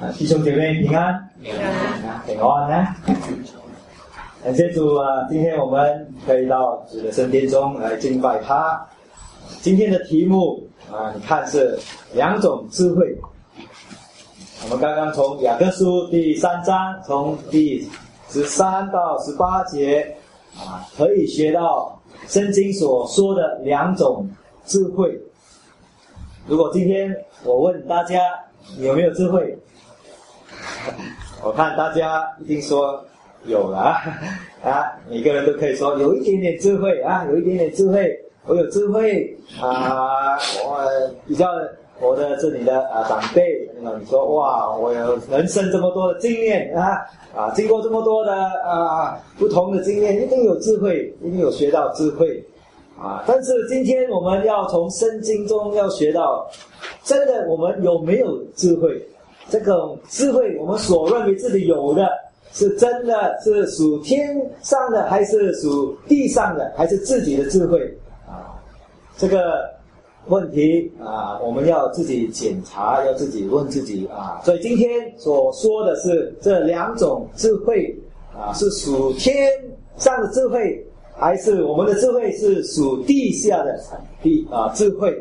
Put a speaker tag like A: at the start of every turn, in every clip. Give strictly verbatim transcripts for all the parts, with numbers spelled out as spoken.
A: 啊，弟兄姐妹平安，
B: 平安，
A: 平安呢。感谢主啊，今天我们可以到主的圣殿中来敬拜他。今天的题目啊，你看是两种智慧。我们刚刚从雅各书第三章，从第十三到十八节啊，可以学到圣经所说的两种智慧。如果今天我问大家你有没有智慧，我看大家一定说有了啊，啊每个人都可以说有一点点智慧啊，有一点点智慧，我有智慧啊，我比较我的这里的啊长辈，你说哇，我有人生这么多的经验啊啊，经过这么多的啊不同的经验，一定有智慧，一定有学到智慧啊。但是今天我们要从圣经中要学到，真的我们有没有智慧？这种智慧，我们所认为自己有的，是真的是属天上的，还是属地上的，还是自己的智慧啊？这个问题啊，我们要自己检查，要自己问自己啊。所以今天所说的是这两种智慧啊，是属天上的智慧，还是我们的智慧是属地下的地啊智慧？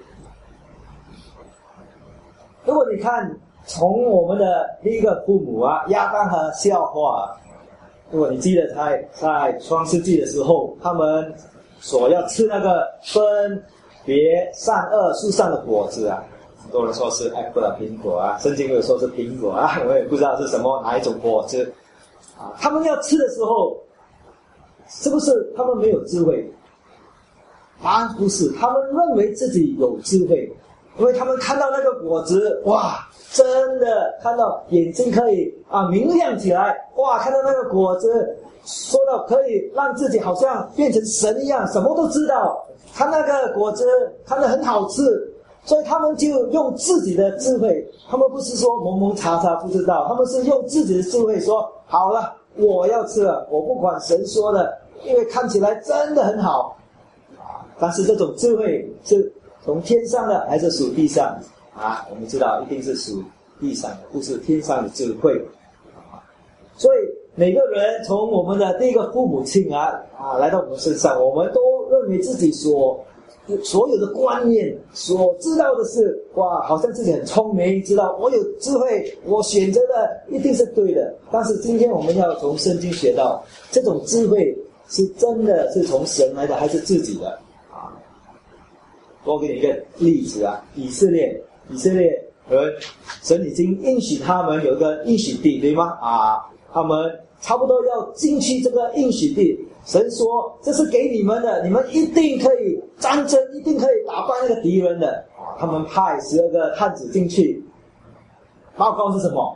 A: 如果你看从我们的第一个父母啊，亚当和夏娃，如果你记得在在创世纪的时候，他们所要吃那个分别善恶树上的果子啊，很多人说是 apple 苹果啊，圣经有说是苹果啊，我也不知道是什么哪一种果子啊。他们要吃的时候，是不是他们没有智慧？答案不是，他们认为自己有智慧，因为他们看到那个果子，哇，真的看到眼睛可以啊明亮起来，哇，看到那个果子，说到可以让自己好像变成神一样，什么都知道。看那个果子看得很好吃，所以他们就用自己的智慧，他们不是说蒙蒙查查不知道，他们是用自己的智慧说好了，我要吃了，我不管神说的，因为看起来真的很好啊。但是这种智慧是从天上的还是属地上啊？我们知道一定是属地上的，不是天上的智慧啊。所以每个人从我们的第一个父母亲啊啊来到我们身上，我们都认为自己所所有的观念，所知道的是哇，好像自己很聪明，知道我有智慧，我选择的一定是对的。但是今天我们要从圣经学到，这种智慧是真的是从神来的，还是自己的啊？我给你一个例子啊，以色列，以色列人，神已经应许他们有一个应许地，对吗？啊，他们差不多要进去这个应许地，神说这是给你们的，你们一定可以战争，一定可以打败那个敌人的啊。他们派十二个探子进去，报告是什么？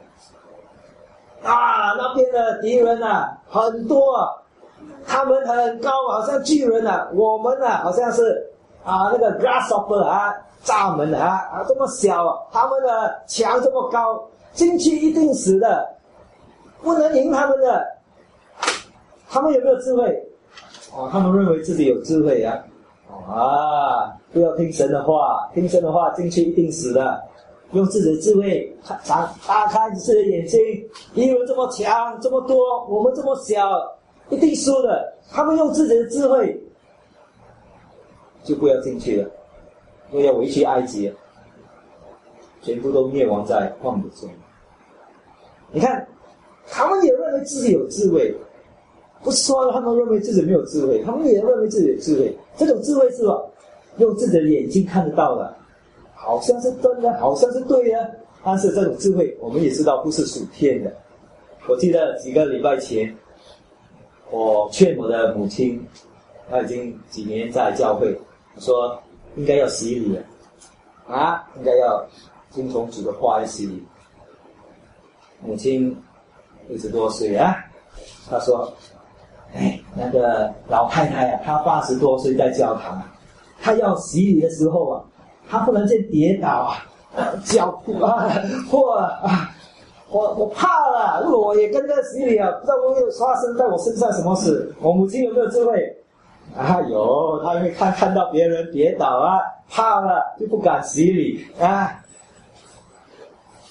A: 啊，那边的敌人啊很多啊，他们很高，好像巨人啊，我们啊好像是啊那个 grasshopper 啊，蚱蜢啊啊这么小啊，他们的墙这么高，进去一定死的，不能赢他们的。他们有没有智慧？哦，他们认为自己有智慧啊！啊，不要听神的话，听神的话进去一定死的。用自己的智慧打打开自己的眼睛，敌人这么强这么多，我们这么小，一定输的。他们用自己的智慧，就不要进去了，因为要回去埃及，全部都灭亡在旷野中。你看，他们也认为自己有智慧。不是说他们认为自己没有智慧，他们也认为自己有智慧。这种智慧是吧？用自己的眼睛看得到的，好像是真的，好像是对的。但是这种智慧，我们也知道不是属天的。我记得几个礼拜前，我劝我的母亲，她已经几年在教会，我说应该要洗礼了，啊，应该要听从主的话来洗礼。母亲六十多岁啊，她说。哎，那个老太太啊，她八十多岁在教堂啊，她要洗礼的时候啊，她不能见跌倒啊，脚啊破了啊，我我怕了，如果我也跟着洗礼啊，不知道会发生在我身上什么事。我母亲有没有智慧？啊有，她会看看到别人跌倒啊，怕了就不敢洗礼啊。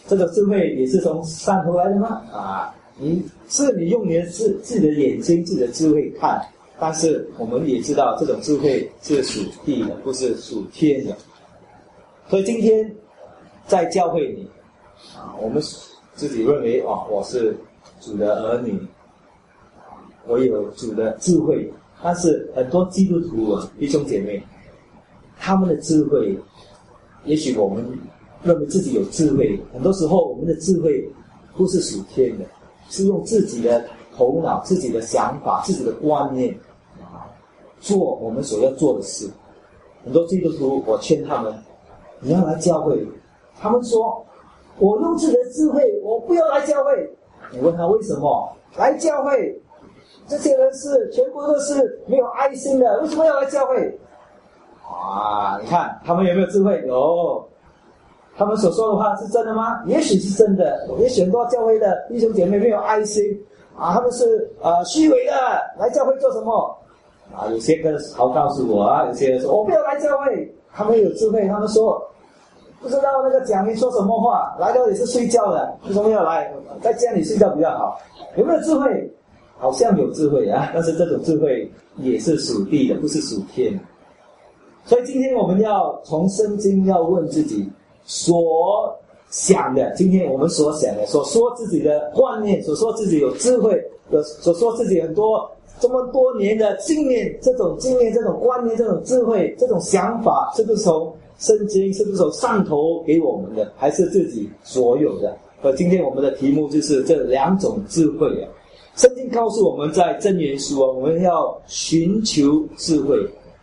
A: 这个智慧也是从上头来的吗？啊，你是你用你的自自己的眼睛、自己的智慧看，但是我们也知道这种智慧是属地的，不是属天的。所以今天在教会里啊，我们自己认为啊，我是主的儿女，我有主的智慧，但是很多基督徒啊，弟兄姐妹，他们的智慧，也许我们认为自己有智慧，很多时候我们的智慧不是属天的，是用自己的头脑、自己的想法、自己的观念啊，做我们所要做的事。很多基督徒，我劝他们，你要来教会，他们说，我用自己的智慧，我不要来教会。你问他为什么？来教会，这些人是全部都是没有爱心的，为什么要来教会？啊，你看他们有没有智慧？有。他们所说的话是真的吗？也许是真的，也许很多教会的弟兄姐妹没有爱心啊，他们是呃虚伪的，来教会做什么？啊，有些人好告诉我啊，有些人说我不要来教会，他们有智慧，他们说不知道那个讲员说什么话，来到也是睡觉的，为什么要来？在家里睡觉比较好。有没有智慧？好像有智慧啊，但是这种智慧也是属地的，不是属天的。所以今天我们要从圣经要问自己所想的，今天我们所想的，所说自己的观念，所说自己有智慧，所说自己很多这么多年的经验，这种经验、这种观念、这种智慧、这种想法，是不是从圣经，是不是从上头给我们的，还是自己所有的？而今天我们的题目就是这两种智慧啊。圣经告诉我们在箴言书啊，我们要寻求智慧。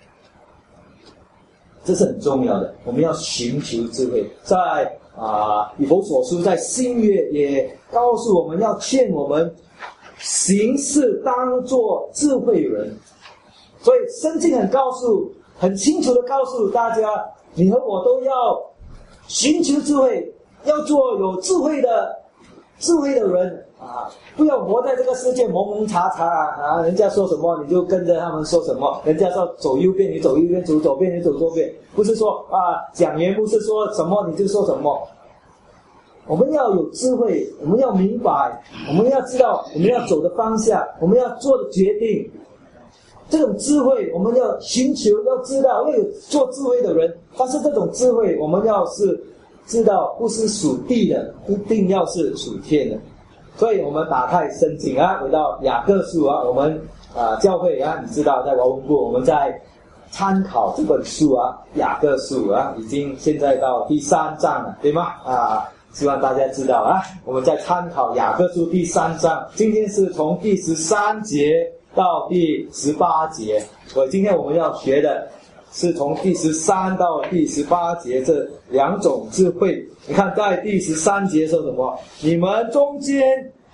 A: 这是很重要的，我们要寻求智慧。在啊、呃，以弗所书在新约也告诉我们要劝我们行事当作智慧人。所以圣经很告诉，很清楚的告诉大家，你和我都要寻求智慧，要做有智慧的智慧的人啊！不要活在这个世界蒙蒙查查啊！人家说什么你就跟着他们说什么，人家说走右边你走右边，走左边你走左边，不是说啊讲员不是说什么你就说什么。我们要有智慧，我们要明白，我们要知道我们要走的方向，我们要做的决定。这种智慧我们要寻求，要知道，要有做智慧的人。但是这种智慧我们要是知道不是属地的，一定要是属天的。所以我们打开圣经啊，回到雅各书啊，我们啊、呃、教会啊，你知道在华文部我们在参考这本书啊，雅各书啊，已经现在到第三章了，对吗？啊，希望大家知道啊，我们在参考雅各书第三章，今天是从第十三节到第十八节，所以今天我们要学的是从第十三到第十八节这两种智慧。你看在第十三节说什么？你们中间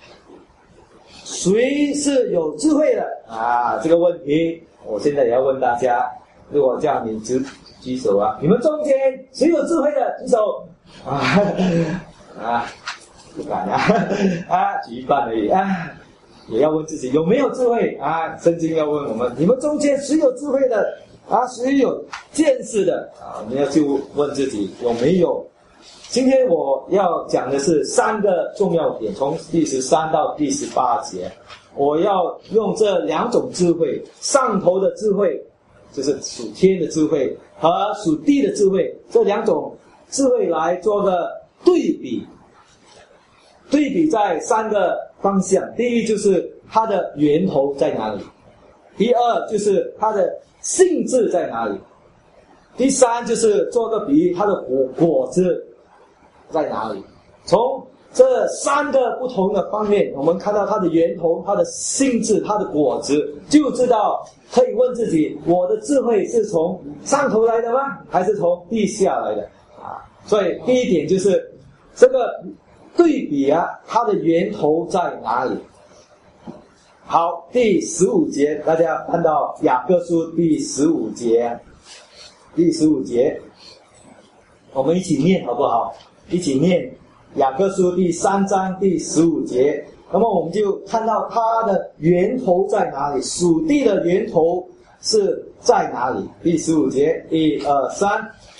A: 谁是有智慧的啊？这个问题我现在也要问大家，如果叫你举举手啊，你们中间谁有智慧的举手啊？啊，不敢啊，啊，举一半而已啊。也要问自己有没有智慧啊？圣经要问我们，你们中间谁有智慧的啊？谁有见识的啊？我们要就问自己有没有。今天我要讲的是三个重要点，从第十三到第十八节，我要用这两种智慧，上头的智慧，就是属天的智慧和属地的智慧，这两种智慧来做个对比。对比在三个方向，第一就是它的源头在哪里，第二就是它的性质在哪里，第三就是做个比喻，它的果果子在哪里。从这三个不同的方面，我们看到它的源头、它的性质、它的果子，就知道可以问自己，我的智慧是从上头来的吗？还是从地下来的啊？所以第一点就是这个对比啊，它的源头在哪里？好，第十五节，大家看到雅各书第十五节，第十五节，我们一起念好不好？一起念雅各书第三章第十五节。那么我们就看到它的源头在哪里，属地的源头是在哪里？第十五节，一二三，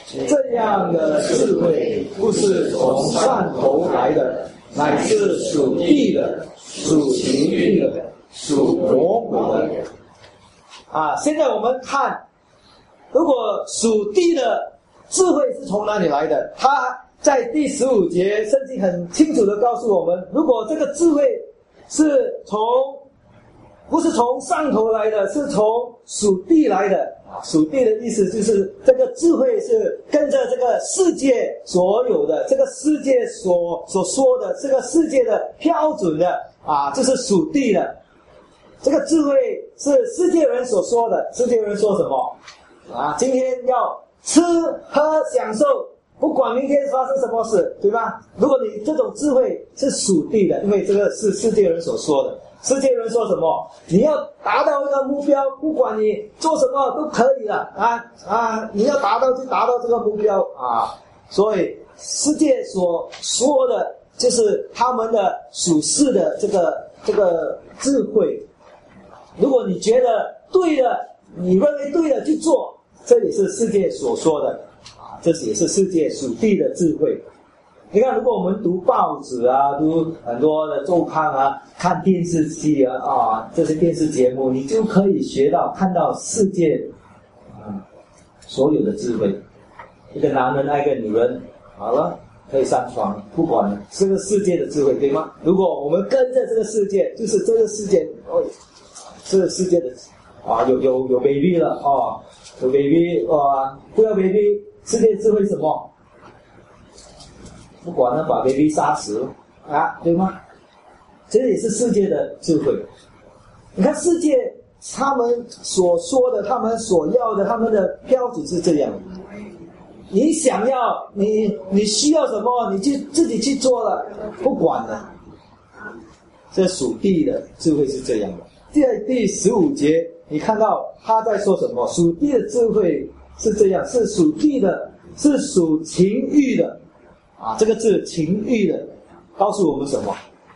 A: 这样的智慧不是从上头来的，乃是属地的，属情欲的，属魔鬼的。啊，现在我们看，如果属地的智慧是从哪里来的？他在第十五节，圣经很清楚的告诉我们，如果这个智慧是从不是从上头来的，是从属地来的。属地的意思就是这个智慧是跟着这个世界所有的，这个世界所所说的，这个世界的标准的啊，这是属地的。这个智慧是世界人所说的，世界人说什么啊？今天要吃喝享受，不管明天发生什么事，对吧？如果你这种智慧是属地的，因为这个是世界人所说的。世界人说什么？你要达到一个目标，不管你做什么都可以了啊啊！你要达到就达到这个目标啊！所以世界所说的就是他们的属世的这个这个智慧。如果你觉得对的，你认为对的去做，这也是世界所说的啊，这也是世界属地的智慧。你看，如果我们读报纸啊，读很多的周刊啊，看电视机啊，啊，这些电视节目，你就可以学到、看到世界啊所有的智慧。一个男人爱一个女人，好了，可以上床，不管了，这个世界的智慧，对吗？如果我们跟着这个世界，就是这个世界，哦，这个世界的啊，有有有 baby 了哦，有 baby 啊，不要 baby， 世界智慧什么？不管了，把 baby 杀死啊，对吗？这也是世界的智慧。你看世界他们所说的，他们所要的，他们的标准是这样。你想要，你你需要什么，你就自己去做了，不管了。这属地的智慧是这样的。第第十五节，你看到他在说什么？属地的智慧是这样，是属地的，是属情欲的。啊，这个字情欲的，告诉我们什么？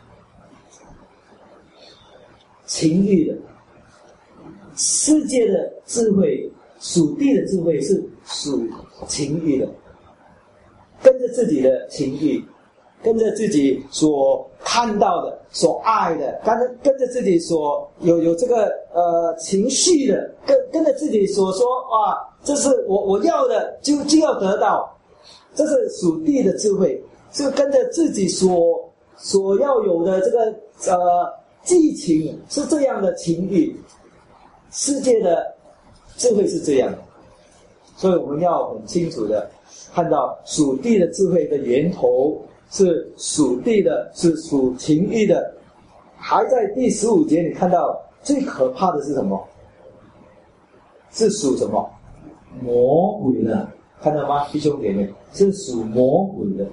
A: 情欲的，世界的智慧，属地的智慧是属情欲的，跟着自己的情欲，跟着自己所看到的、所爱的，跟着跟着自己所有有这个呃情绪的，跟跟着自己所说啊，这是我我要的，就就要得到。这是属地的智慧，是跟着自己所所要有的这个呃激情，是这样的情欲。世界的智慧是这样的，所以我们要很清楚的看到属地的智慧的源头是属地的，是属情欲的。还在第十五节，你看到最可怕的是什么？是属什么？魔鬼的。看到吗，弟兄姐妹？是属魔鬼的。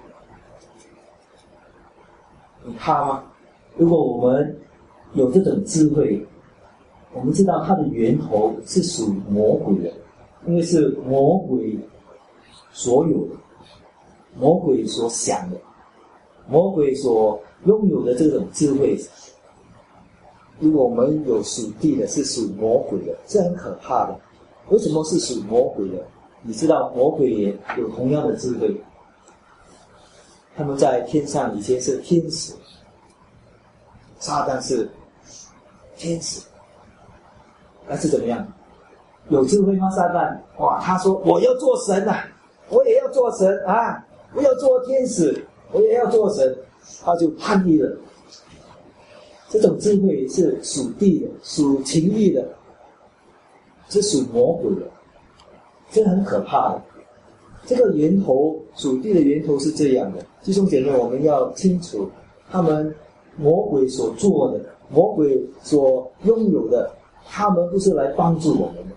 A: 你怕吗？如果我们有这种智慧，我们知道它的源头是属魔鬼的，因为是魔鬼所有的，魔鬼所想的，魔鬼所拥有的这种智慧。如果我们有属地的，是属魔鬼的，这很可怕的。为什么是属魔鬼的？你知道魔鬼也有同样的智慧，他们在天上以前是天使，撒旦是天使，那是怎么样？有智慧吗？撒旦哇，他说我要做神啊，我也要做神啊，我要做天使，我也要做神，他就叛逆了。这种智慧是属地的，属情欲的，是属魔鬼的。这很可怕的，这个源头，属地的源头是这样的。弟兄姐妹，我们要清楚，他们魔鬼所做的，魔鬼所拥有的，他们不是来帮助我们的。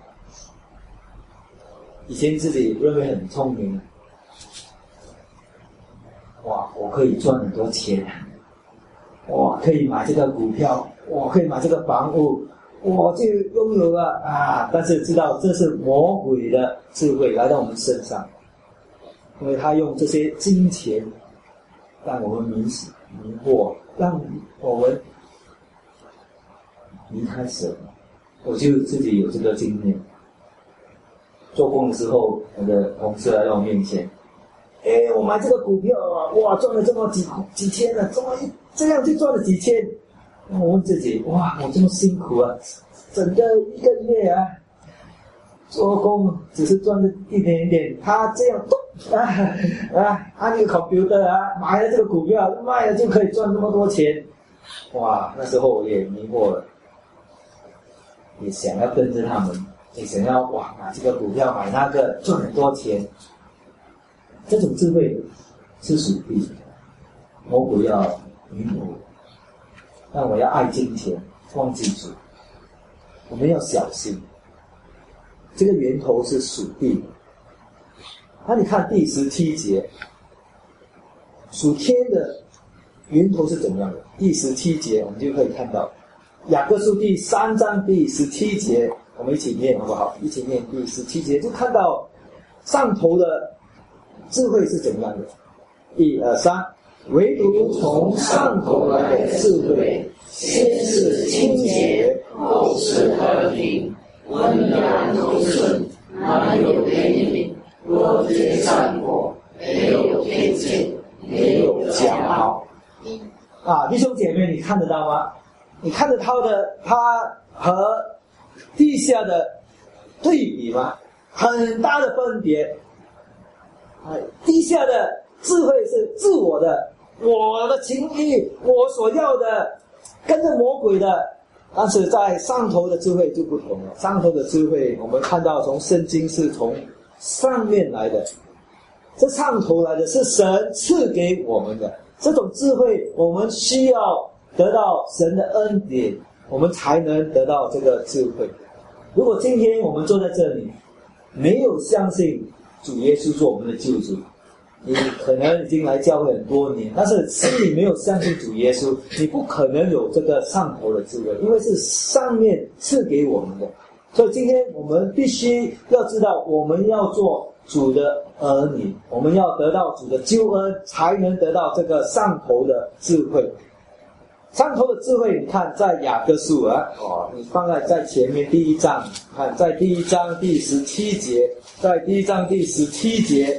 A: 以前自己认为很聪明，哇，我可以赚很多钱，哇，可以买这个股票，我可以买这个房屋，我就拥有了啊！但是知道这是魔鬼的智慧来到我们身上，因为他用这些金钱让我们迷死迷惑，让我们离开神。我就自己有这个经验，做工的时候我的同事来到我面前，哎，我买这个股票啊，哇，赚了这么几几千了，怎么这样就赚了几千？我问自己，哇，我这么辛苦啊，整个一个月啊，做工只是赚了一点点，他这样啊啊，按那个 computer 啊，买了这个股票，卖了就可以赚那么多钱，哇，那时候我也迷惑了，也想要跟着他们，也想要哇买这个股票买那个赚很多钱，这种智慧是属地的，魔鬼要迷惑。但我要爱金钱，忘记主。我们要小心，这个源头是属地的。那你看第十七节，属天的源头是怎么样的？第十七节我们就可以看到，雅各书第三章第十七节，我们一起念好不好？一起念第十七节，就看到上头的智慧是怎么样的？一二三。唯独从上头来的智慧，先是清洁，后是和平，温良柔顺，满有怜悯，多结善果，没有偏见，没有骄傲。啊，弟兄姐妹，你看得到吗？你看得到的，它和地下的对比吗？很大的分别。啊，地下的智慧是自我的。我的情欲，我所要的，跟着魔鬼的，但是在上头的智慧就不同了。上头的智慧，我们看到从圣经是从上面来的，这上头来的是神赐给我们的这种智慧，我们需要得到神的恩典，我们才能得到这个智慧。如果今天我们坐在这里，没有相信主耶稣做我们的救主，你可能已经来教会很多年，但是心里没有相信主耶稣，你不可能有这个上头的智慧，因为是上面赐给我们的。所以今天我们必须要知道，我们要做主的儿女，我们要得到主的救恩，才能得到这个上头的智慧。上头的智慧，你看在雅各书啊，哦，你放在在前面第一章，看在第一章第十七节，在第一章第十七节。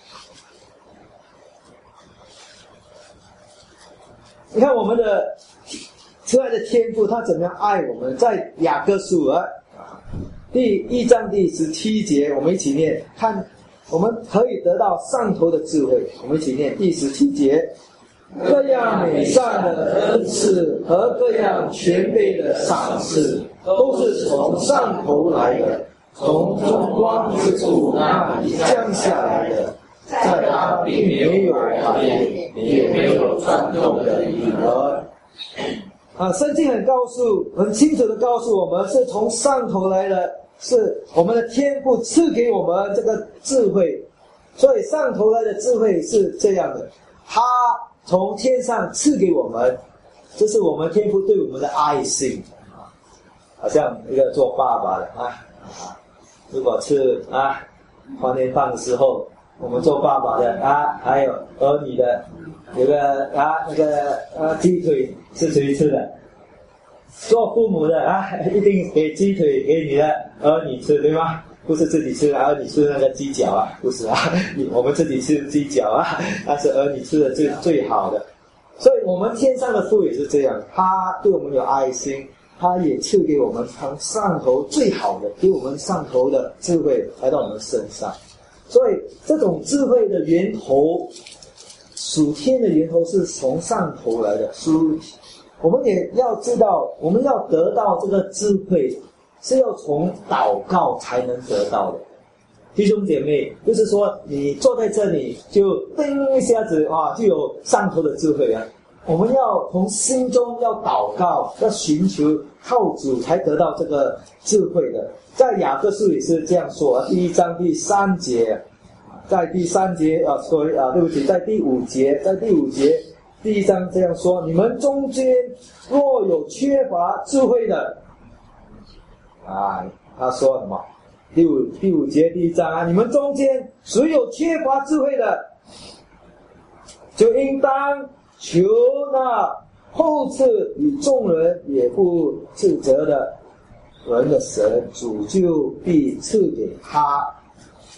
A: 你看我们的慈爱的天父，他怎么样爱我们？在雅各书啊，第一章第十七节，我们一起念，看我们可以得到上头的智慧。我们一起念第十七节：各样美善的恩赐和各样全备的赏赐，都是从上头来的，从中光之处那里降下来的。在他并没有改变，也没有转动的影儿。啊，圣经很告诉，很清楚的告诉我们，是从上头来的，是我们的天父赐给我们这个智慧。所以上头来的智慧是这样的，他从天上赐给我们，这是我们天父对我们的爱心。好像一个做爸爸的啊，如果是啊团年饭的时候，我们做爸爸的啊，还有儿女的，有个啊那个啊鸡腿是谁吃的？做父母的啊，一定给鸡腿给你的儿女吃，对吗？不是自己吃的，儿女吃那个鸡脚啊，不是啊，我们自己吃鸡脚啊，那是儿女吃的最最好的。所以我们天上的父也是这样，他对我们有爱心，他也赐给我们从上头最好的，给我们上头的智慧来到我们身上。所以这种智慧的源头，属天的源头是从上头来的。属我们也要知道，我们要得到这个智慧，是要从祷告才能得到的。弟兄姐妹，不是说你坐在这里就噔一下子啊，就有上头的智慧啊。我们要从心中要祷告，要寻求靠主才得到这个智慧的。在雅各书也是这样说啊，第一章第三节，在第三节啊，所以啊，对不起，在第五节，在第五节，第一章这样说：你们中间若有缺乏智慧的，啊，他说什么？第五第五节第一章啊，你们中间谁有缺乏智慧的，就应当求那后赐与众人也不自责的人的神，主就必赐给他。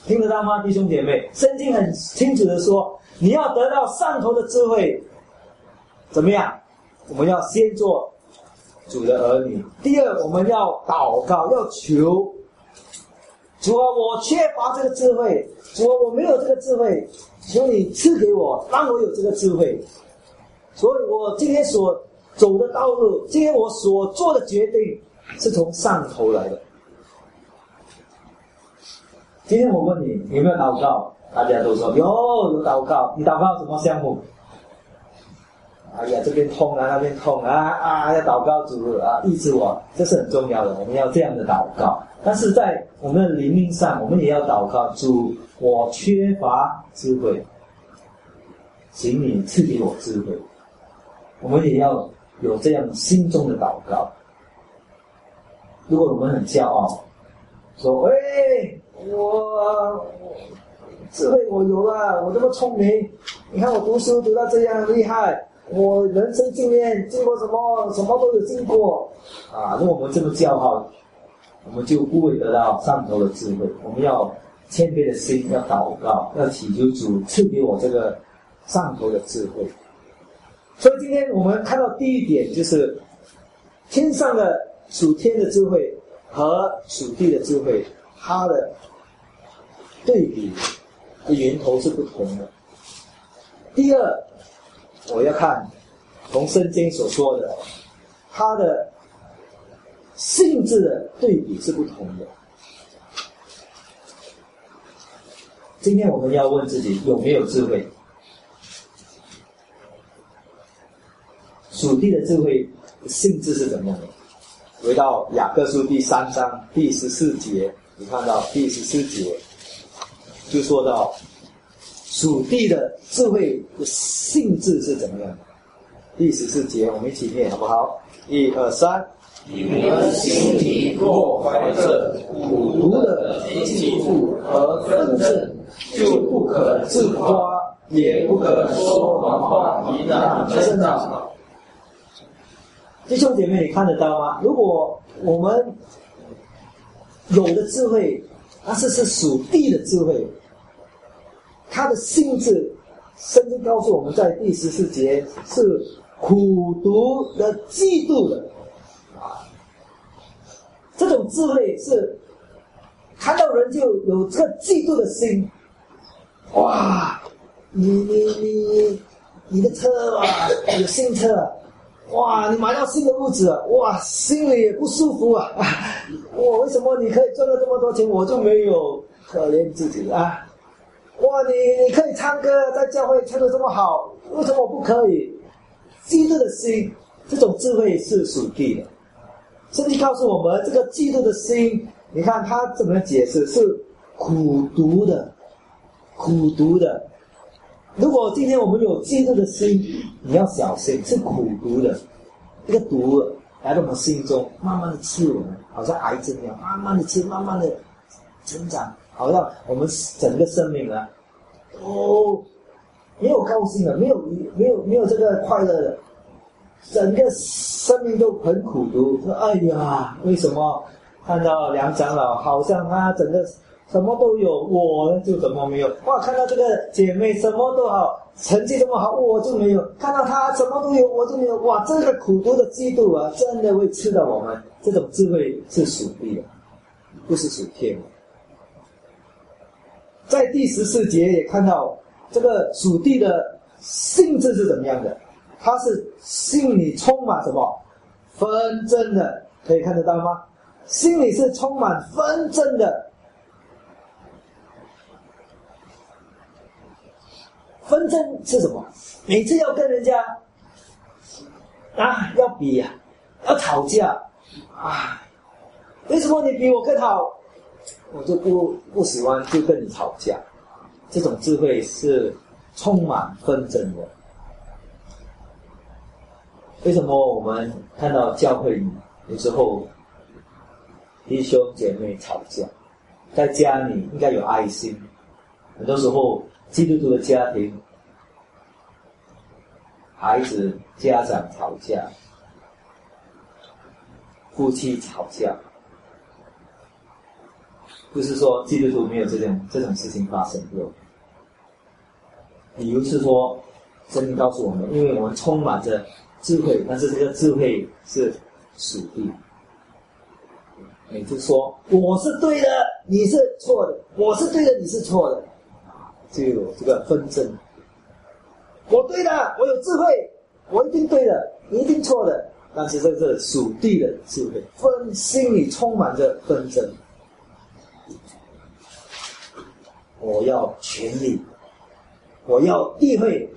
A: 听得到吗，弟兄姐妹？圣经很清楚的说，你要得到上头的智慧，怎么样？我们要先做主的儿女。第二，我们要祷告，要求主啊，我缺乏这个智慧，主啊，我没有这个智慧，求你赐给我，让我有这个智慧。所以我今天所走的道路，今天我所做的决定，是从上头来的。今天我问你，有没有祷告？大家都说有，有祷告。你祷告什么项目？哎呀，这边痛啊，那边痛啊，啊，要祷告主啊，医治我，这是很重要的，我们要这样的祷告。但是在我们的灵命上，我们也要祷告，主，我缺乏智慧，请你赐给我智慧。我们也要有这样心中的祷告。如果我们很骄傲，说，喂，我智慧我有了，我这么聪明，你看我读书读到这样厉害，我人生经验经过什么什么都有经过啊！如果我们这么骄傲，我们就不会得到上头的智慧。我们要谦卑的心，要祷告，要祈求主赐给我这个上头的智慧。所以今天我们看到第一点，就是天上的属天的智慧和属地的智慧，它的对比的源头是不同的。第二，我要看从圣经所说的，它的性质的对比是不同的。今天我们要问自己，有没有智慧？属地的智慧性质是怎么样的？回到雅各书第三章第十四节，你看到第十四节就说到属地的智慧的性质是怎么样的。第十四节我们一起念好不好？一二三。
B: 你们心里若怀着苦毒的嫉妒和纷争，就不可自夸，也不可说谎话以染真道。
A: 弟兄姐妹，你看得到吗？如果我们有的智慧，那是是属地的智慧，它的性质，圣经告诉我们在第十四节是苦毒的、嫉妒的啊。这种智慧是看到人就有这个嫉妒的心。哇，你你你你的车啊，有新车啊。哇，你买到新的屋子啊，哇，心里也不舒服啊！哇，为什么你可以赚到这么多钱，我就没有？可怜自己啊！哇，你你可以唱歌，在教会唱得这么好，为什么我不可以？嫉妒的心，这种智慧是属地的。圣经告诉我们，这个嫉妒的心，你看他怎么解释？是苦毒的，苦毒的。如果今天我们有嫉妒的心，你要小心，是苦毒的，一个毒来到我们心中，慢慢的吃我们，好像癌症一样，慢慢的吃，慢慢的成长，好像我们整个生命啊，都没有高兴了，没有没有没有这个快乐的，整个生命都很苦毒。说哎呀，为什么看到梁长老好像他整个什么都有，我呢就什么没有。哇，看到这个姐妹什么都好，成绩这么好，我就没有。看到她什么都有，我就没有。哇，这个苦毒的嫉妒啊，真的会吃到我们。这种智慧是属地的，不是属天的。在第十四节也看到这个属地的性质是怎么样的？它是心里充满什么纷争的，可以看得到吗？心里是充满纷争的。纷争是什么？每次要跟人家啊要比啊，要吵架啊，为什么你比我更好？我就不不喜欢就跟你吵架。这种智慧是充满纷争的。为什么我们看到教会里有时候弟兄姐妹吵架，在家里应该有爱心，很多时候基督徒的家庭，孩子家长吵架，夫妻吵架， 不是说基督徒没有这种这种事情发生，有。理由是说，圣经告诉我们，因为我们充满着智慧，但是这个智慧是属地。也就是说，我是对的，你是错的；我是对的，你是错的，就有这个纷争。我对的，我有智慧，我一定对的，你一定错的。但是这是属地的智慧，分心里充满着纷争。我要权力，我要地位，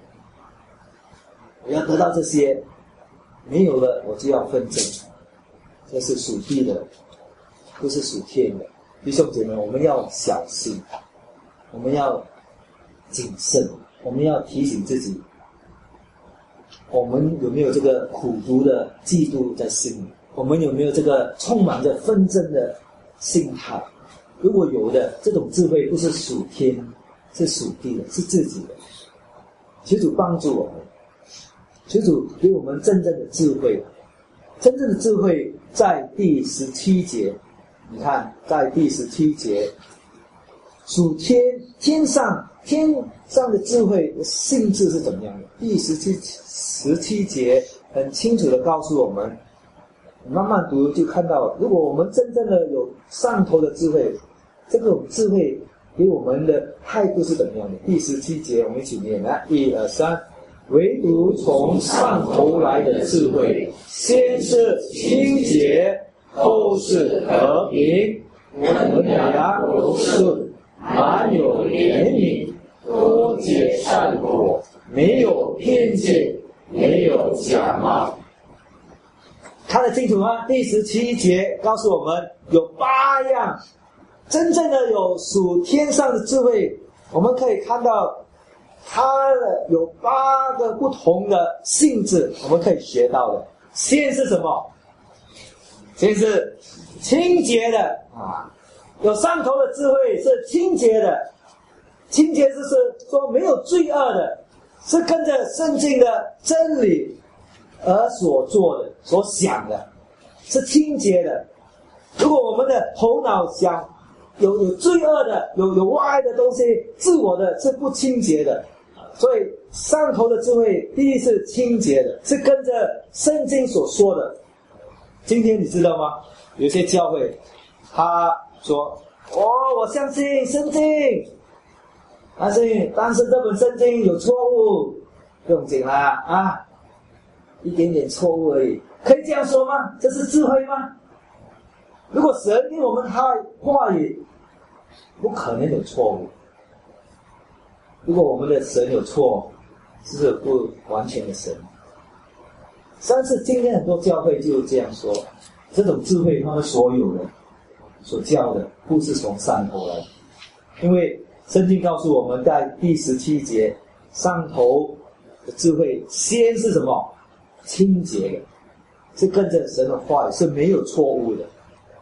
A: 我要得到这些，没有了我就要纷争。这是属地的，不是属天的。弟兄姐妹，我们要小心，我们要谨慎，我们要提醒自己，我们有没有这个苦毒的嫉妒在心里？我们有没有这个充满着纷争的心态？如果有的，这种智慧不是属天，是属地的，是自己的。求主帮助我们，求主给我们真正的智慧。真正的智慧在第十七节，你看，在第十七节，属天天上天上的智慧的性质是怎么样的？第十七十七节很清楚的告诉我们，慢慢读就看到，如果我们真正的有上头的智慧，这种智慧给我们的态度是怎么样的？第十七节我们一起念来，一二三。唯独从上头来的智慧，先是清洁，后是和平，文良柔顺，满有怜悯，多结善果，没有偏见，没有假冒。看得清楚吗？第十七节告诉我们有八样真正的有属天上的智慧，我们可以看到它有八个不同的性质，我们可以学到的。先是什么？先是清洁的啊，有上头的智慧是清洁的。清洁就是说没有罪恶的，是跟着圣经的真理而所做的、所想的，是清洁的。如果我们的头脑想有有罪恶的、有有歪的东西，自我的是不清洁的。所以上头的智慧，第一是清洁的，是跟着圣经所说的。今天你知道吗？有些教会他说哦，我相信圣经，但是但是这本圣经有错误，不用紧啦啊，一点点错误而已，可以这样说吗？这是智慧吗？如果神给我们他话语，不可能有错误。如果我们的神有错，是不完全的神。但是今天很多教会就这样说，这种智慧他们所有的所教的不是从上头来，因为圣经告诉我们在第十七节，上头的智慧先是什么？清洁的，是跟着神的话语，是没有错误的。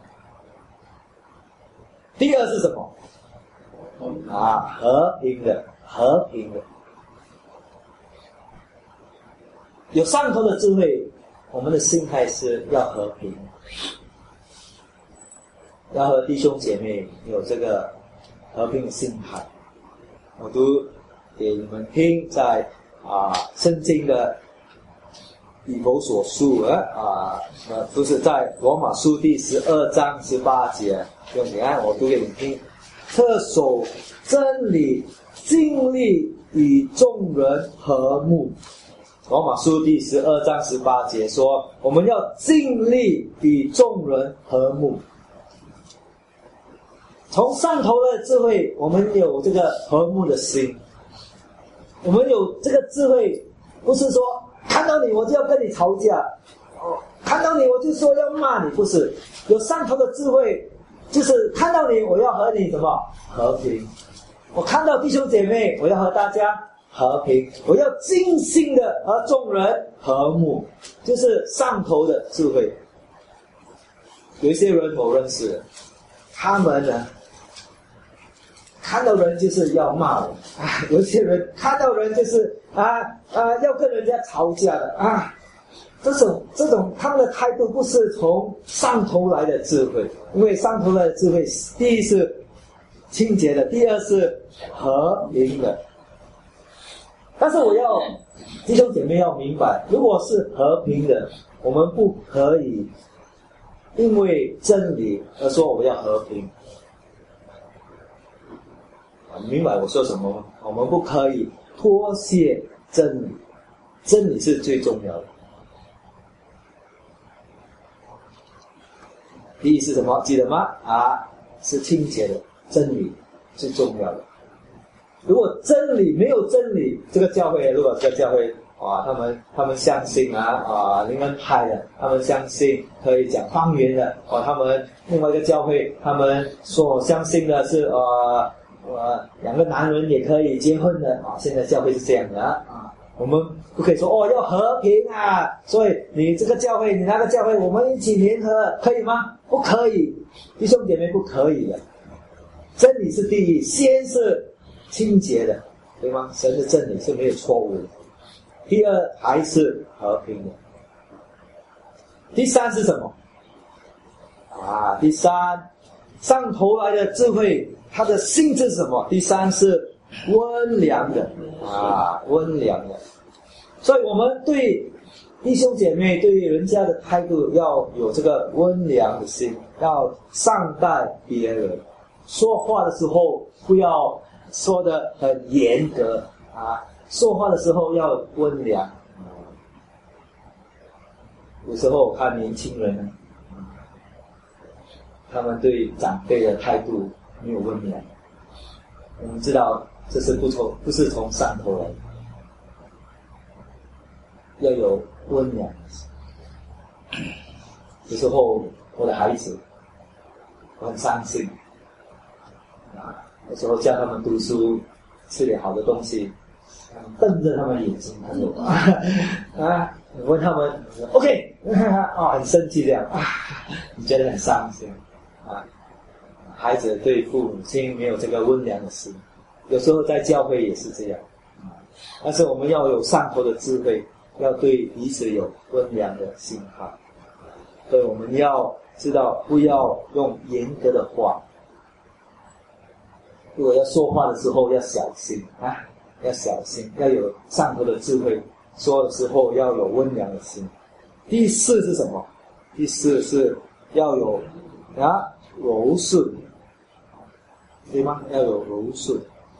A: 第二是什么？啊，和平的。和平的，有上头的智慧，我们的心态是要和平，要和弟兄姐妹有这个和平的心态。我读给你们听，在啊圣经的以弗所书啊啊，不是在罗马书第十二章十八节，用你看我读给你听，特守真理。尽力与众人和睦。罗马书第十二章十八节说，我们要尽力与众人和睦。从上头的智慧，我们有这个和睦的心。我们有这个智慧，不是说看到你我就要跟你吵架，哦，看到你我就说要骂你，不是。有上头的智慧，就是看到你我要和你什么和平。我看到弟兄姐妹，我要和大家和平，我要尽心的和众人和睦，就是上头的智慧。有一些人我认识，他们呢，看到人就是要骂人啊；有些人看到人就是啊啊要跟人家吵架的啊。 这种这种他们的态度不是从上头来的智慧，因为上头来的智慧，第一是清洁的，第二是和平的。但是我要弟兄姐妹要明白，如果是和平的，我们不可以因为真理而说我们要和平。明白我说什么吗？我们不可以脱卸真理，真理是最重要的。第一是什么？记得吗？啊，是清洁的，真理最重要的。如果真理没有真理，这个教会，如果这个教会啊，他们他们相信啊啊灵恩派的，他们相信可以讲方言的，啊，他们另外一个教会，他们所相信的是呃呃两个男人也可以结婚的啊，现在教会是这样的啊，我们不可以说哦要和平啊，所以你这个教会你那个教会我们一起联合可以吗？不可以，弟兄姐妹不可以的。真理是第一，先是清洁的，对吗？神的真理是没有错误的。第二还是和平的。第三是什么？啊，第三上头来的智慧，它的性质是什么？第三是温良的啊，温良的。所以我们对弟兄姐妹对人家的态度要有这个温良的心，要善待别人。说话的时候不要说得很严格啊，说话的时候要温良。有时候我看年轻人，他们对长辈的态度没有温良，我们知道这是不从不是从上头来的，要有温良。有时候我的孩子，我很伤心啊，有时候叫他们读书，吃点好的东西，瞪着他们眼睛看着我啊，你问他们 OK 啊，很生气这样啊，你觉得很伤心啊。孩子对父母亲没有这个温良的心，有时候在教会也是这样啊。但是我们要有上头的智慧，要对彼此有温良的心态。所以我们要知道，不要用严格的话。如果要说话的时候要小心啊，要小心，要有上头的智慧。说的时候要有温良的心。第四是什么？第四是要有啊柔顺，对吗？要有柔顺。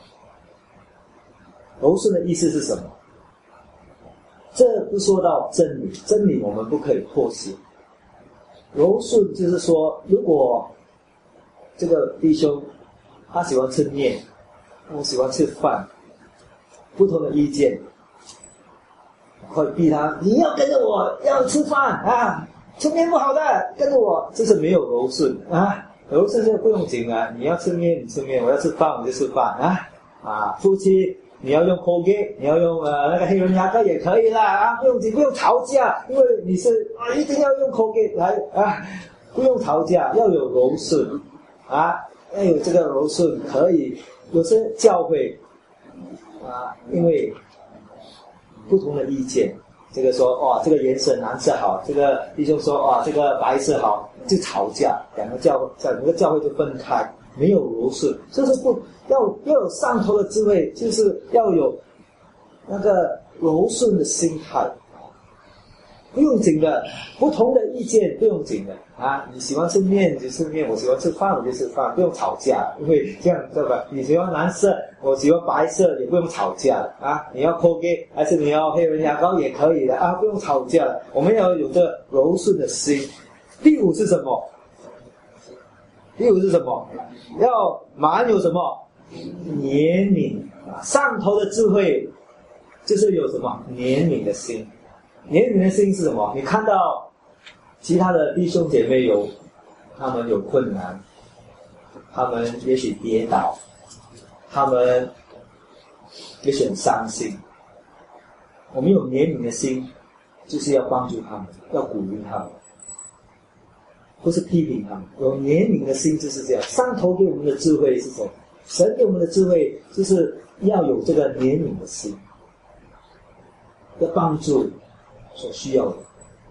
A: 柔顺的意思是什么？这不说到真理，真理我们不可以脱鞋。柔顺就是说，如果这个弟兄他喜欢吃面，我喜欢吃饭，不同的意见，会逼他，你要跟着我，要吃饭啊，吃面不好的，跟着我，这是没有柔顺啊。柔顺就不用紧啊，你要吃面你吃面，我要吃饭我就吃饭啊啊，夫妻你要用 Colgate， 你要用呃那个黑人牙膏也可以啦啊，不用紧，不用吵架，因为你是啊一定要用 Colgate 来啊，不用吵架，要有柔顺啊，要有这个柔顺，可以有些教会啊，因为不同的意见，这个说哇这个颜色蓝色好，这个弟兄说哇这个白色好，就吵架，两个教两个教会就分开，没有柔顺，就是不要要有上头的智慧，就是要有那个柔顺的心态，不用紧的，不同的意见不用紧的啊！你喜欢吃面就吃面，我喜欢吃饭我就吃饭，不用吵架，因为这样对吧？你喜欢蓝色，我喜欢白色，也不用吵架了啊！你要 Colgate 还是你要黑人牙膏也可以的啊，不用吵架了。我们要有这柔顺的心。第五是什么？第五是什么？要蛮有什么？怜悯啊！上头的智慧就是有什么怜悯的心。怜悯的心是什么？你看到其他的弟兄姐妹有他们有困难，他们也许跌倒，他们也许很伤心，我们有怜悯的心，就是要帮助他们，要鼓励他们，不是批评他们。有怜悯的心就是这样。上头给我们的智慧是什么？神给我们的智慧就是要有这个怜悯的心，要帮助所需要的。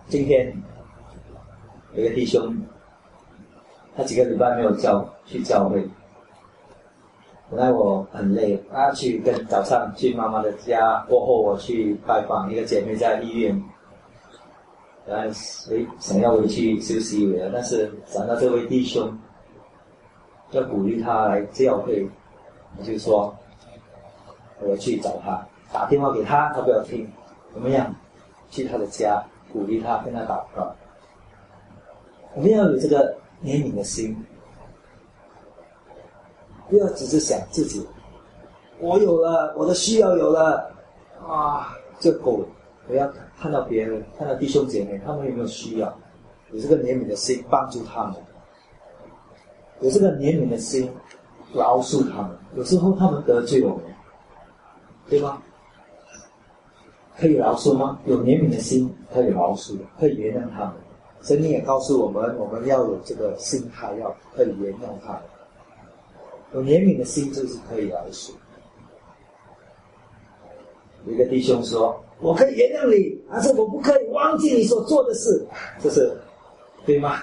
A: 今天有一个弟兄，他几个礼拜没有教去教会。本来我很累，啊，去跟早上去妈妈的家，过后我去拜访一个姐妹在医院，本来诶想要回去休息一下，但是想到这位弟兄，要鼓励他来教会，我就说我去找他，打电话给他，他不要听，怎么样？去他的家鼓励他，跟他祷告。我们要有这个怜悯的心。不要只是想自己，我有了，我的需要有了，啊，就够了。我要看到别人，看到弟兄姐妹，他们有没有需要，有这个怜悯的心帮助他们，有这个怜悯的心饶恕他们。有时候他们得罪我们，对吗？可以饶恕吗？有怜悯的心可以饶恕，可以原谅他们。圣经也告诉我们，我们要有这个心态，要可以原谅他们。有怜悯的心就是可以饶恕。有一个弟兄说：“我可以原谅你，但是我不可以忘记你所做的事。”这是对吗？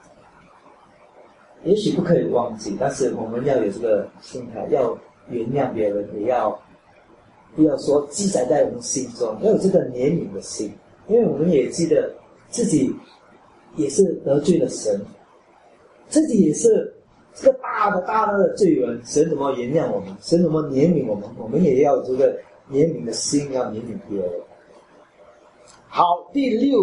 A: 也许不可以忘记，但是我们要有这个心态，要原谅别人，也要不要说记载在我们心中，要有这个怜悯的心，因为我们也记得自己也是得罪了神，自己也是这个大的大的罪人，神怎么原谅我们？神怎么怜悯我们？我们也要有这个怜悯的心，要怜悯别人。好，第六，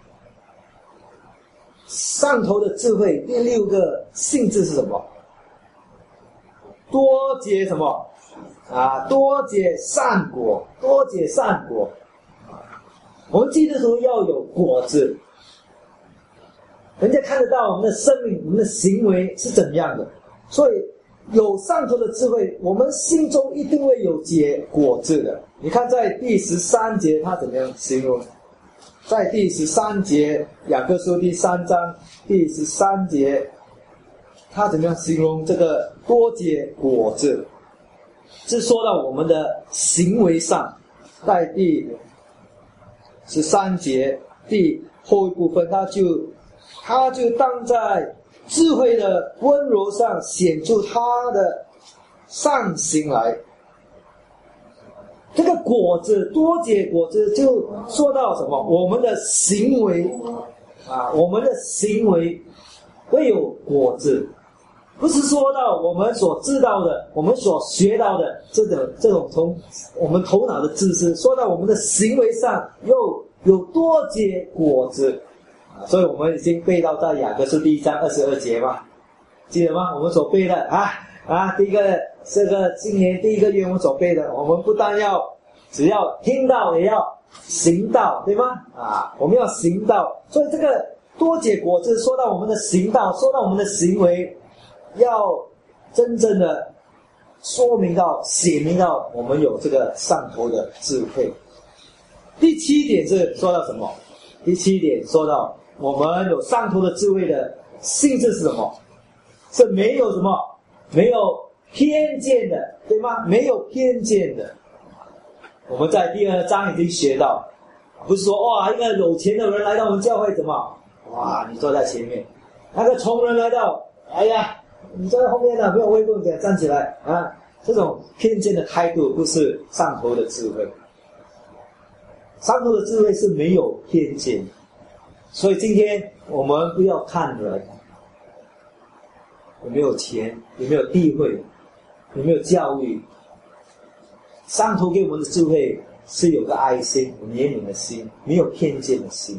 A: 上头的智慧，第六个性质是什么？多结什么？啊，多结善果，多结善果。我们基督徒要有果子。人家看得到我们的生命，我们的行为是怎样的，所以有上头的智慧，我们心中一定会有结果子的。你看在第十三节他怎么样形容？在第十三节，雅各书第三章第十三节，他怎么样形容这个多结果子？是说到我们的行为上，在第十三节第后一部分，他就他就当在智慧的温柔上显出他的善行来。这个果子，多结果子，就说到什么？我们的行为啊，我们的行为会有果子，不是说到我们所知道的，我们所学到的这种这种从我们头脑的知识，说到我们的行为上又有多结果子。所以我们已经背到在雅各书第一章二十二节嘛，记得吗？我们所背的啊啊，第一个这个今年第一个月我们所背的，我们不但要只要听到，也要行道，对吗？啊，我们要行道。所以这个多结果子说到我们的行道，说到我们的行为，要真正的说明到、写明到我们有这个上头的智慧。第七点是说到什么？第七点说到我们有上头的智慧的性质是什么？是没有什么，没有偏见的，对吗？没有偏见的。我们在第二章已经学到，不是说哇一个有钱的人来到我们教会怎么，哇你坐在前面，那个穷人来到，哎呀你坐在后面的，没有威风点站起来啊！这种偏见的态度不是上头的智慧。上头的智慧是没有偏见，所以今天我们不要看人有没有钱，有没有地位，有没有教育。上头给我们的智慧是有个爱心，有怜悯的心，没有偏见的心。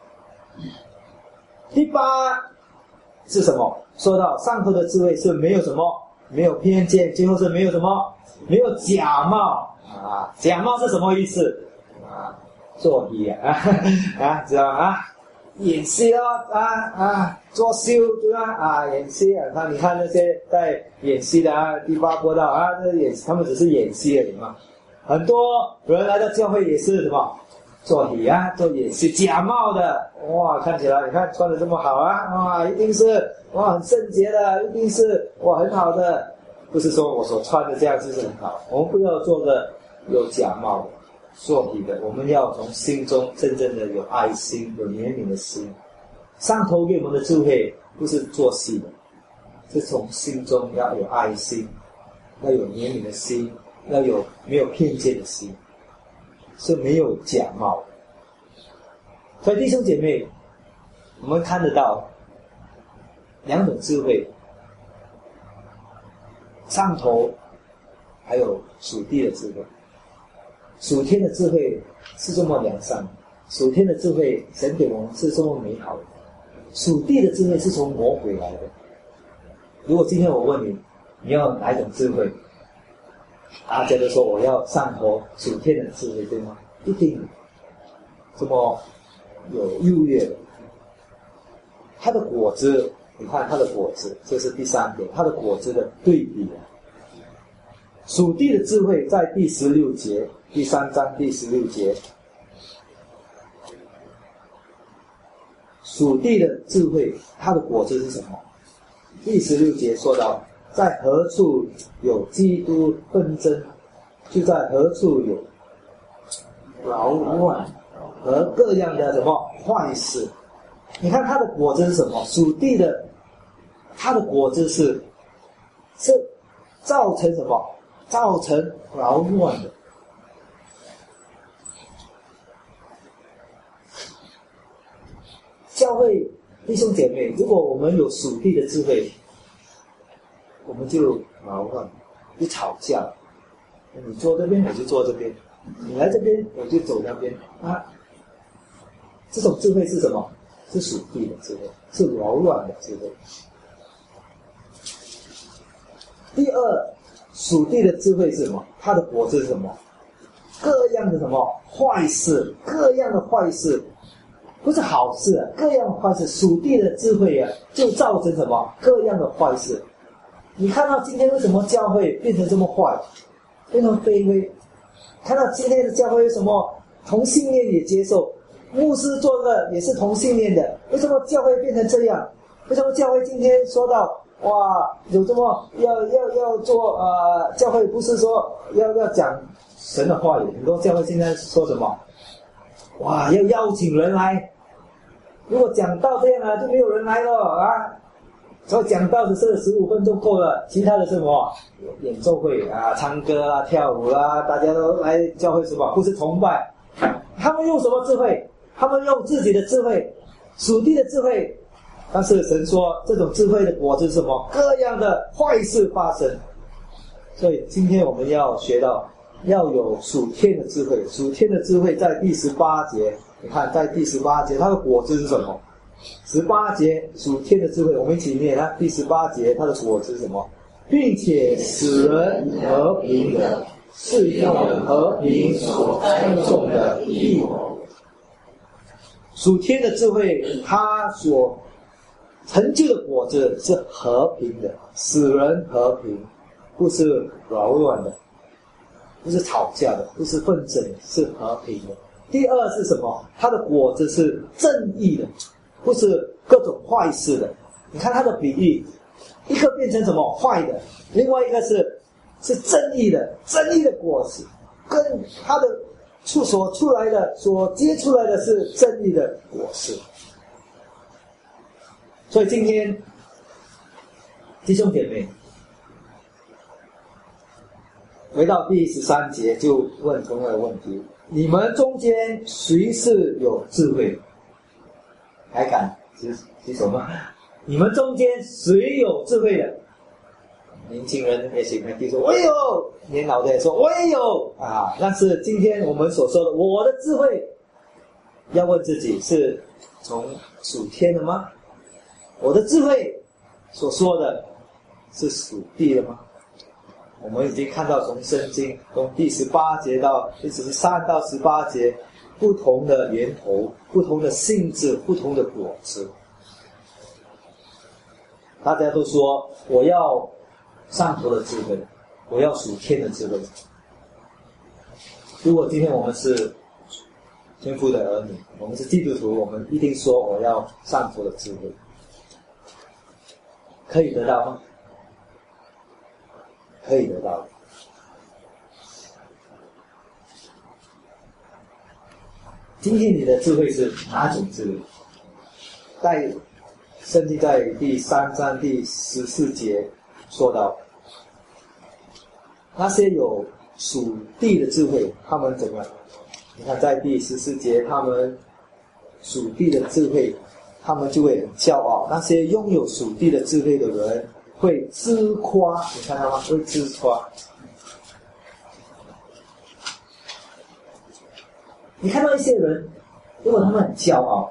A: 第八是什么？说到上头的智慧是没有什么，没有偏见，最后是没有什么，没有假冒啊！假冒是什么意思啊？作弊啊啊，知道吗？演戏咯啊啊，作秀对吧？啊，演戏啊，那你看那些在演戏的啊，第八波道啊，这演他们只是演戏而已嘛。很多人来到教会也是什么作弊啊，做演戏假冒的，哇，看起来你看穿得这么好啊，哇，一定是哇很圣洁的，一定是哇很好的。不是说我所穿的这样就是很好，我们不要做个有假冒的。 所提的，我们要从心中真正的有爱心，有怜悯的心。上头给我们的智慧不是做戏的，是从心中要有爱心，要有怜悯的心，要有没有偏见的心，是没有假冒的。所以弟兄姐妹，我们看得到两种智慧，上头还有属地的智慧。属天的智慧是这么良善，属天的智慧神给我们是这么美好的，属地的智慧是从魔鬼来的。如果今天我问你，你要哪一种智慧？大家都说我要上头属天的智慧，对吗？一定这么有优越的。它的果子，你看它的果子，这是第三点，它的果子的对比。属地的智慧在第十六节，第三章第十六节，属地的智慧，它的果子是什么？第十六节说到，在何处有基督纷争，就在何处有扰乱和各样的什么坏事。你看它的果子是什么？属地的，它的果子是是造成什么？造成扰乱的。教会弟兄姐妹，如果我们有属地的智慧，我们就扰乱，就吵架。你坐这边我就坐这边，你来这边我就走那边啊。这种智慧是什么？是属地的智慧，是扰乱的智慧。第二，属地的智慧是什么？它的果子是什么？各样的什么坏事，各样的坏事，不是好事啊，各样的坏事。属地的智慧啊，就造成什么？各样的坏事。你看到今天为什么教会变成这么坏，变成卑微？看到今天的教会为什么同性恋也接受，牧师做的也是同性恋的？为什么教会变成这样？为什么教会今天说到？哇，有这么要要要做呃，教会不是说要要讲神的话语，很多教会现在说什么？哇，要邀请人来，如果讲到这样啊，就没有人来了啊。所以讲到的是十五分钟够了，其他的是什么？演奏会啊，唱歌啊，跳舞啊，大家都来教会什么？不是崇拜。他们用什么智慧？他们用自己的智慧，属地的智慧。但是神说，这种智慧的果子是什么？各样的坏事发生。所以今天我们要学到，要有属天的智慧。属天的智慧在第十八节，你看在第十八节，它的果子是什么？十八节属天的智慧，我们一起念啊。第十八节它的果子是什么？并且使人和平的，是用和平所栽种的义。属天的智慧，它所成就的果子是和平的，使人和平，不是扰乱的，不是吵架的，不是纷争，是和平的。第二是什么？它的果子是正义的，不是各种坏事的。你看它的比喻，一个变成什么坏的，另外一个是是正义的，正义的果子，跟它的出所出来的所结出来的是正义的果实。所以今天弟兄姐妹回到第十三节，就问同样的问题：你们中间谁是有智慧？还敢举举手吗？你们中间谁有智慧的？年轻人也许没听说，我有；年老的也说我也有啊。但是今天我们所说的我的智慧，要问自己是从属天的吗？我的智慧所说的是属地的吗？我们已经看到从圣经从第十八节到第十三到十八节，不同的源头、不同的性质、不同的果子。大家都说我要上头的智慧，我要属天的智慧。如果今天我们是天父的儿女，我们是基督徒，我们一定说我要上头的智慧。可以得到吗？可以得到的。 今天你的智慧是哪种智慧？在圣经在第三章第十四节说到，那些有属地的智慧，他们怎么样？你看在第十四节，他们属地的智慧，他们就会很骄傲。那些拥有属地的智慧的人会自夸，你看到吗？会自夸。你看到一些人，如果他们很骄傲，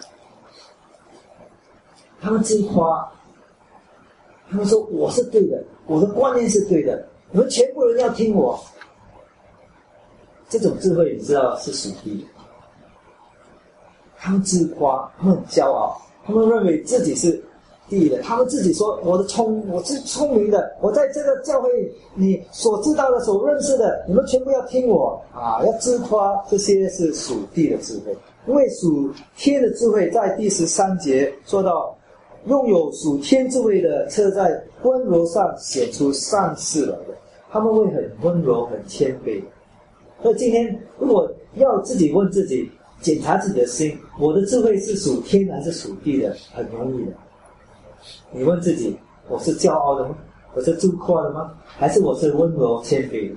A: 他们自夸，他们说我是对的，我的观念是对的，你们全部人要听我。这种智慧你知道是属地的。他们自夸，他们很骄傲，他们认为自己是第一的，他们自己说我的聪我是聪明的，我在这个教会你所知道的所认识的，你们全部要听我啊！要自夸，这些是属地的智慧。因为属天的智慧在第十三节说到，拥有属天智慧的，侧在温柔上显出善事来的，他们会很温柔很谦卑。所以今天如果要自己问自己，检查自己的心，我的智慧是属天还是属地的？很容易的。你问自己，我是骄傲的吗？我是自夸的吗？还是我是温柔谦卑的？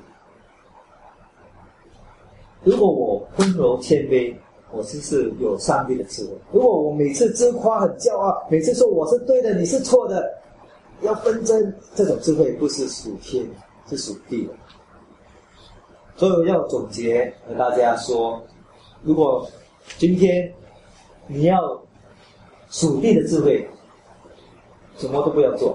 A: 如果我温柔谦卑，我是是有上帝的智慧。如果我每次自夸很骄傲，每次说我是对的，你是错的，要纷争，这种智慧不是属天，是属地的。所以我要总结和大家说，如果今天你要属地的智慧，什么都不要做。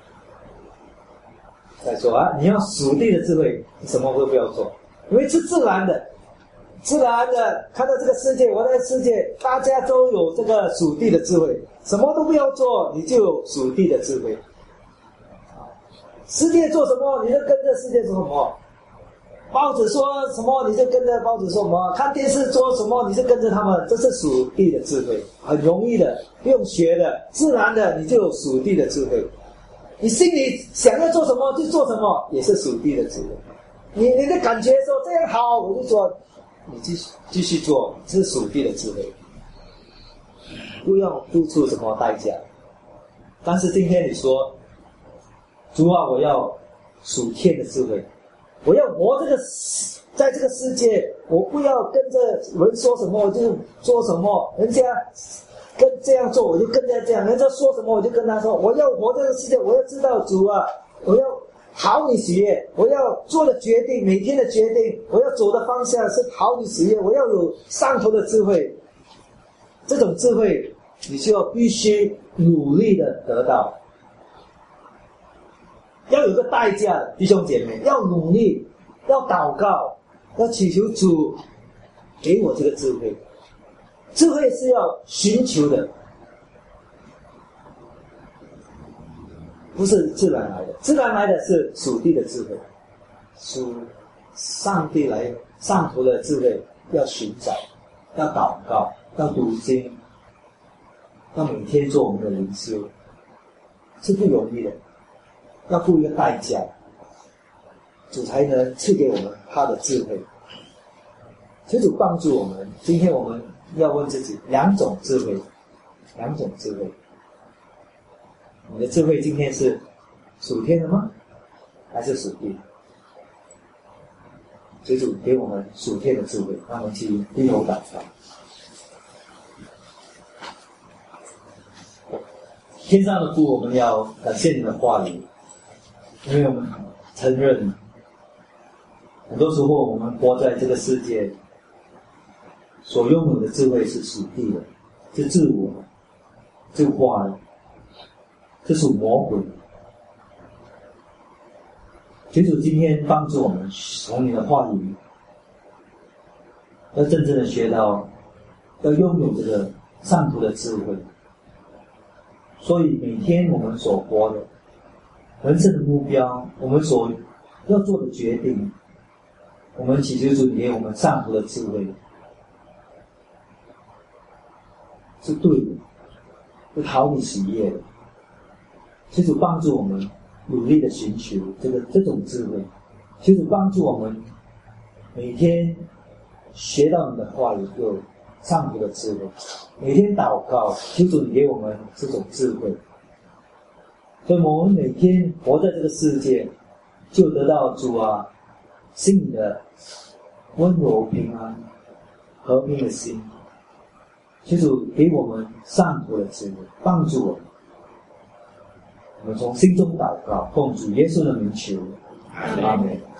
A: 再说啊，你要属地的智慧，你什么都不要做，因为是自然的，自然的看到这个世界，我在世界，大家都有这个属地的智慧，什么都不要做，你就有属地的智慧。世界做什么，你就跟着世界做什么。报纸说什么你就跟着报纸说什么，看电视说什么你就跟着他们，这是属地的智慧，很容易的，不用学的，自然的你就有属地的智慧。你心里想要做什么就做什么，也是属地的智慧。你你的感觉说这样好，我就说，你继续继续做，这是属地的智慧，不用付出什么代价。但是今天你说，主啊，我要属天的智慧。我要活这个，在这个世界，我不要跟着人说什么我就做什么，人家跟这样做我就跟着这样，人家说什么我就跟他说。我要活这个世界，我要知道主啊，我要讨你喜悦，我要做的决定，每天的决定，我要走的方向是讨你喜悦，我要有上头的智慧。这种智慧，你就要必须努力的得到。要有个代价的，弟兄姐妹，要努力，要祷告，要祈求主给我这个智慧。智慧是要寻求的，不是自然来的。自然来的是属地的智慧，属上帝来上头的智慧，要寻找，要祷告，要读经，要每天做我们的灵修，是不容易的。要付一个代价，主才能赐给我们他的智慧。求主帮助我们。今天我们要问自己两种智慧，两种智慧。你的智慧今天是属天的吗？还是属地的？求主给我们属天的智慧，让我们去低头祷告。天上的父，我们要感谢你的话语。因为我们承认，很多时候我们活在这个世界，所拥有的智慧是属地的，是自我、自夸的，是属魔鬼的。求主今天帮助我们从你的话语，要真正的学到，要拥有这个上头的智慧。所以每天我们所活的人生的目标，我们所要做的决定，我们祈求主给我们上头的智慧，是对的，是讨你喜悦的。求主帮助我们努力的寻求这个这种智慧，求主帮助我们每天学到你的话语，就上主的智慧。每天祷告，求主你给我们这种智慧，所以我们每天活在这个世界，就得到主啊心里的温柔平安和平的心。求主给我们上主的智慧，帮助我们。我们从心中祷告，奉主耶稣的名求，阿们。